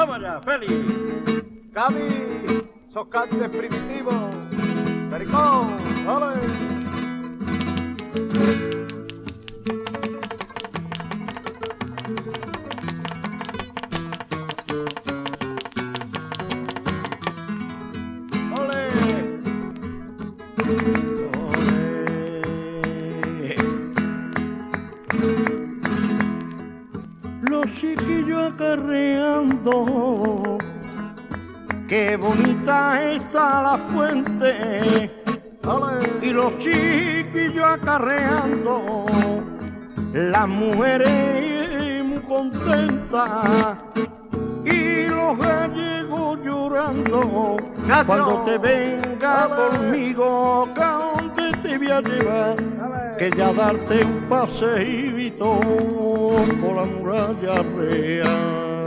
Vamos allá, Félix. Cami, socante primitivo. Pericón, dale. Los chiquillos acarreando, qué bonita está la fuente. Y los chiquillos acarreando, las mujeres muy contentas y los gallegos llorando. Nacho. Cuando te venga conmigo, ¿a dónde te voy a llevar? Que ya darte un paseíto por la muralla real.